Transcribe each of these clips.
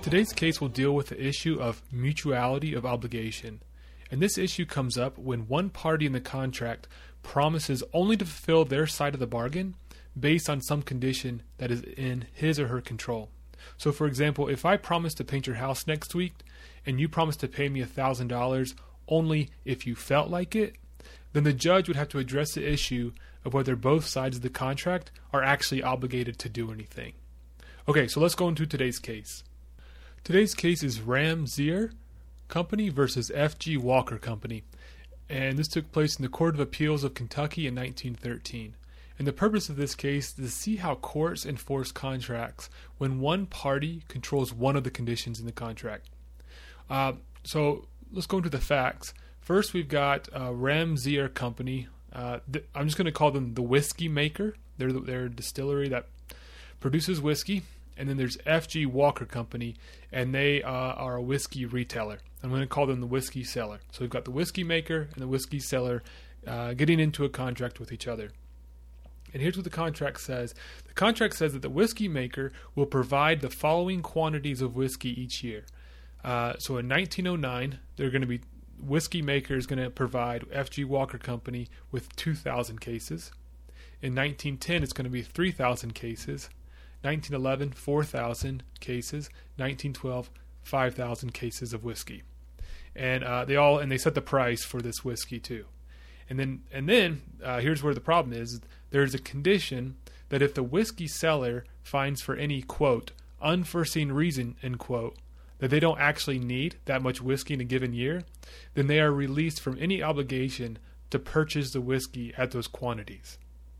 Today's case will deal with the issue of mutuality of obligation, and this issue comes up when one party in the contract promises only to fulfill their side of the bargain based on some condition that is in his or her control. So for example, if I promise to paint your house next week and you promise to pay me $1,000 only if you felt like it, then the judge would have to address the issue of whether both sides of the contract are actually obligated to do anything. Okay, so let's go into today's case. Today's case is Ram Zier Company versus F.G. Walker Company, and this took place in the Court of Appeals of Kentucky in 1913. And the purpose of this case is to see how courts enforce contracts when one party controls one of the conditions in the contract. So let's go into the facts. First, we've got Ram Zier Company. I'm just going to call them the whiskey maker. They're a distillery that produces whiskey. And then there's F.G. Walker Company, and they are a whiskey retailer. I'm going to call them the whiskey seller. So we've got the whiskey maker and the whiskey seller getting into a contract with each other. And here's what the contract says. The contract says that the whiskey maker will provide the following quantities of whiskey each year. So in 1909, whiskey maker is going to provide F.G. Walker Company with 2,000 cases. In 1910, it's going to be 3,000 cases. 1911, 4,000 cases. 1912, 5,000 cases of whiskey. And they set the price for this whiskey too. And then here's where the problem is. There's a condition that if the whiskey seller finds for any, quote, unforeseen reason, end quote, that they don't actually need that much whiskey in a given year, then they are released from any obligation to purchase the whiskey at those quantities.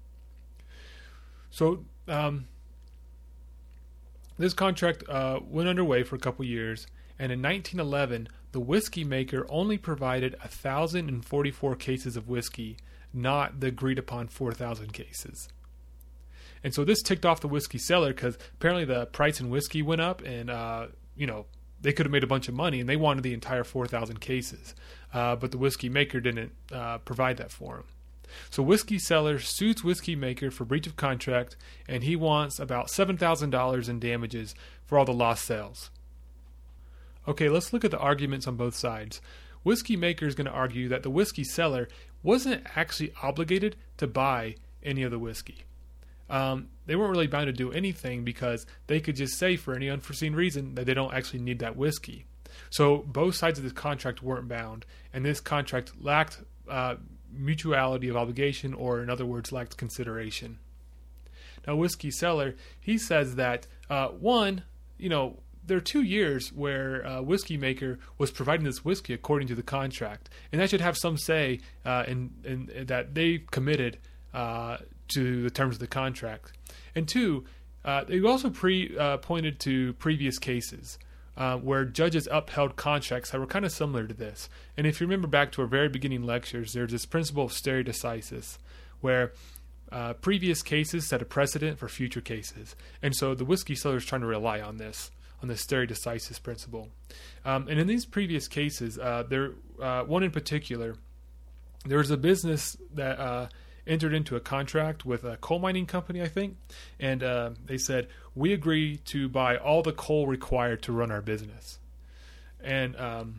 So this contract went underway for a couple years, and in 1911, the whiskey maker only provided 1,044 cases of whiskey, not the agreed-upon 4,000 cases. And so this ticked off the whiskey seller because apparently the price in whiskey went up, and they could have made a bunch of money, and they wanted the entire 4,000 cases. But the whiskey maker didn't provide that for him. So whiskey seller sues whiskey maker for breach of contract, and he wants about $7,000 in damages for all the lost sales. Okay, let's look at the arguments on both sides. Whiskey maker is going to argue that the whiskey seller wasn't actually obligated to buy any of the whiskey. They weren't really bound to do anything because they could just say for any unforeseen reason that they don't actually need that whiskey. So both sides of this contract weren't bound, and this contract lacked mutuality of obligation, or in other words, lacked consideration. Now, whiskey seller, he says that there are 2 years where whiskey maker was providing this whiskey according to the contract, and that should have some say in that they committed to the terms of the contract. And two, they also pointed to previous cases where judges upheld contracts that were kind of similar to this. And if you remember back to our very beginning lectures, there's this principle of stare decisis, where previous cases set a precedent for future cases. And so the whiskey seller is trying to rely on the stare decisis principle. And in these previous cases, one in particular, there was a business that entered into a contract with a coal mining company, I think, and they said, we agree to buy all the coal required to run our business. And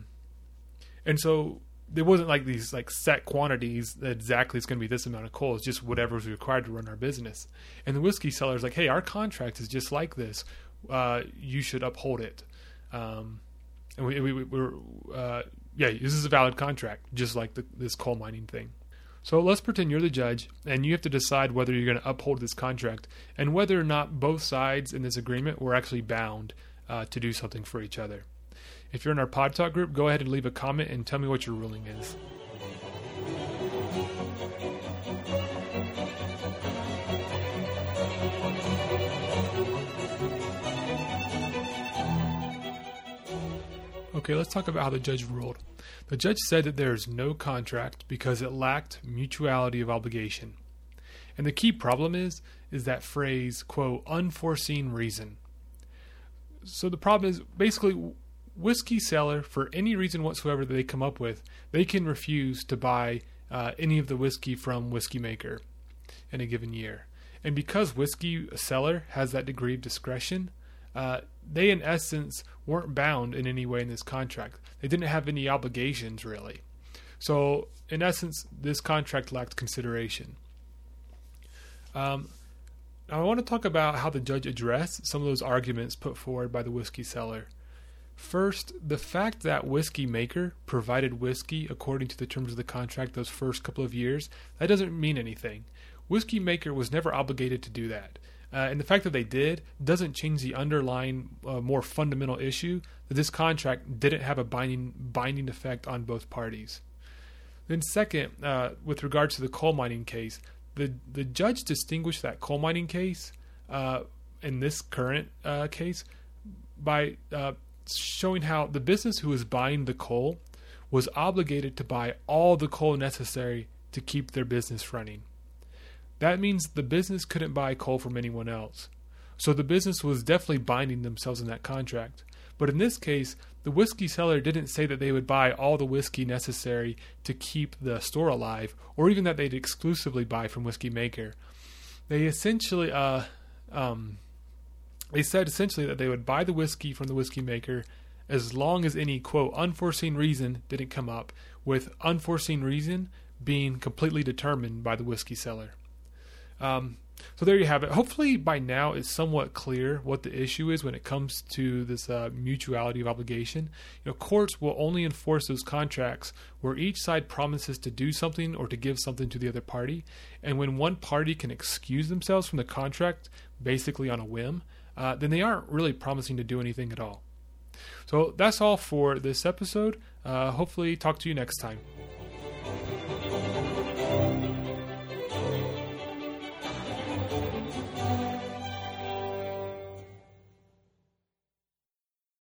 so there wasn't like these like set quantities that exactly it's going to be this amount of coal. It's just whatever is required to run our business. And the whiskey seller is like, hey, our contract is just like this. You should uphold it. And this is a valid contract, just like this coal mining thing. So let's pretend you're the judge, and you have to decide whether you're going to uphold this contract and whether or not both sides in this agreement were actually bound to do something for each other. If you're in our Pod Talk group, go ahead and leave a comment and tell me what your ruling is. Okay, let's talk about how the judge ruled. The judge said that there is no contract because it lacked mutuality of obligation. And the key problem is that phrase, quote, unforeseen reason. So the problem is basically whiskey seller, for any reason whatsoever that they come up with, they can refuse to buy any of the whiskey from whiskey maker in a given year. And because whiskey seller has that degree of discretion, they in essence weren't bound in any way in this contract. They didn't have any obligations really. So in essence, this contract lacked consideration. Now I want to talk about how the judge addressed some of those arguments put forward by the whiskey seller. First, the fact that Whiskey Maker provided whiskey according to the terms of the contract those first couple of years, that doesn't mean anything. Whiskey Maker was never obligated to do that. And the fact that they did doesn't change the underlying, more fundamental issue that this contract didn't have a binding effect on both parties. Then second, with regards to the coal mining case, the judge distinguished that coal mining case in this current case by showing how the business who was buying the coal was obligated to buy all the coal necessary to keep their business running. That means the business couldn't buy coal from anyone else. So the business was definitely binding themselves in that contract. But in this case, the whiskey seller didn't say that they would buy all the whiskey necessary to keep the store alive, or even that they'd exclusively buy from Whiskey Maker. They essentially they said essentially that they would buy the whiskey from the Whiskey Maker as long as any, quote, unforeseen reason didn't come up, with unforeseen reason being completely determined by the whiskey seller. So there you have it. Hopefully by now it's somewhat clear what the issue is when it comes to this mutuality of obligation. Courts will only enforce those contracts where each side promises to do something or to give something to the other party. And when one party can excuse themselves from the contract basically on a whim, then they aren't really promising to do anything at all. So that's all for this episode. Hopefully talk to you next time.